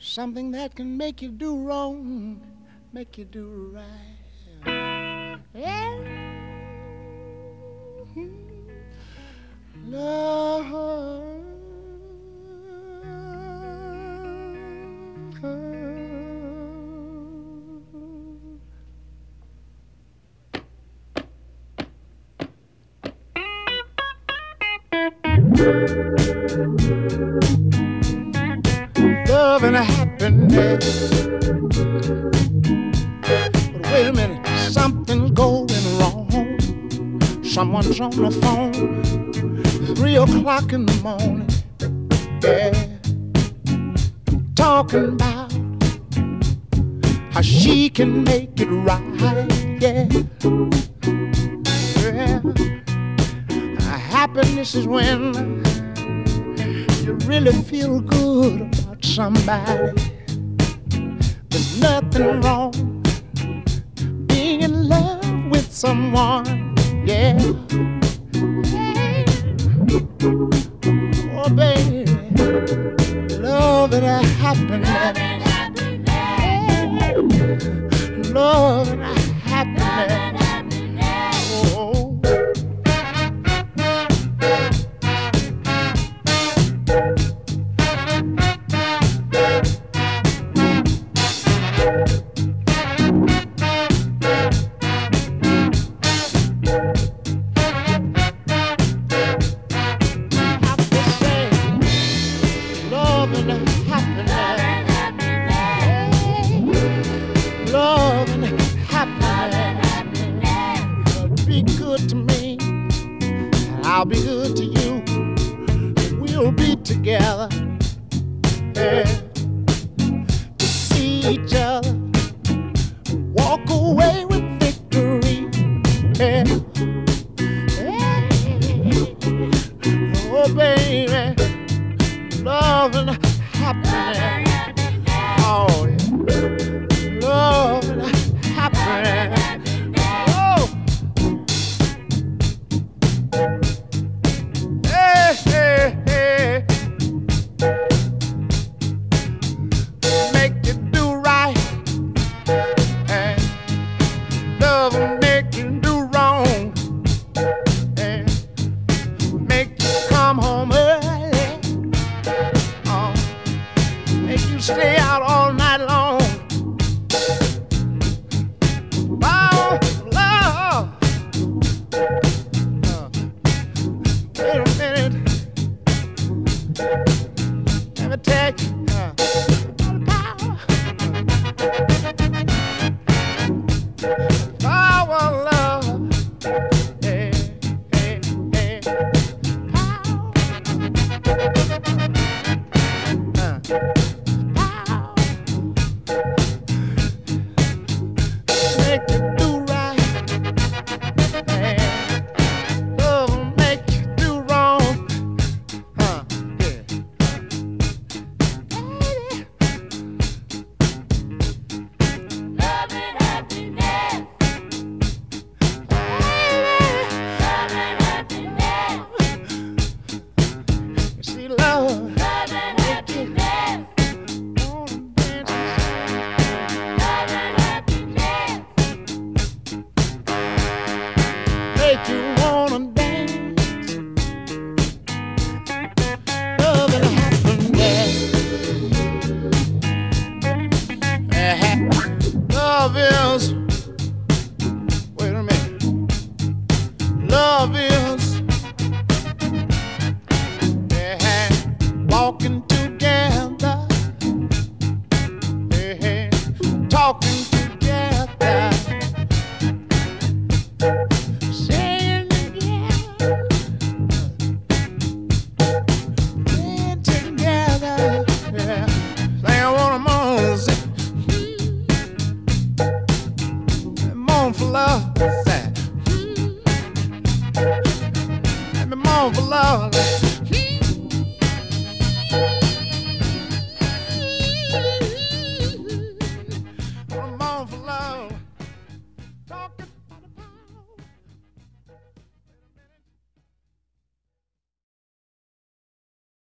Something that can make you do wrong, make you do right. Yeah. Love. Love and happiness. But wait a minute, something's going wrong. Someone's on the phone, 3 o'clock in the morning. Yeah, talking about how she can make it right. Yeah, yeah. Happiness is when you really feel good about somebody. There's nothing wrong being in love with someone. Yeah. Oh, baby, love and happiness. Love and happiness. Oh. I'll be good to you. We'll be together, yeah, to see each other walk away with victory. Yeah. Yeah. Oh, baby, love and happiness. Oh, yeah. Love and happiness. Stay out all night long. Oh, love. Wait a minute. Let me tell you. Power, love. Hey, hey, hey. Make you do right, and love will make you do wrong, yeah. Love and happiness. Love and happiness. You see, love.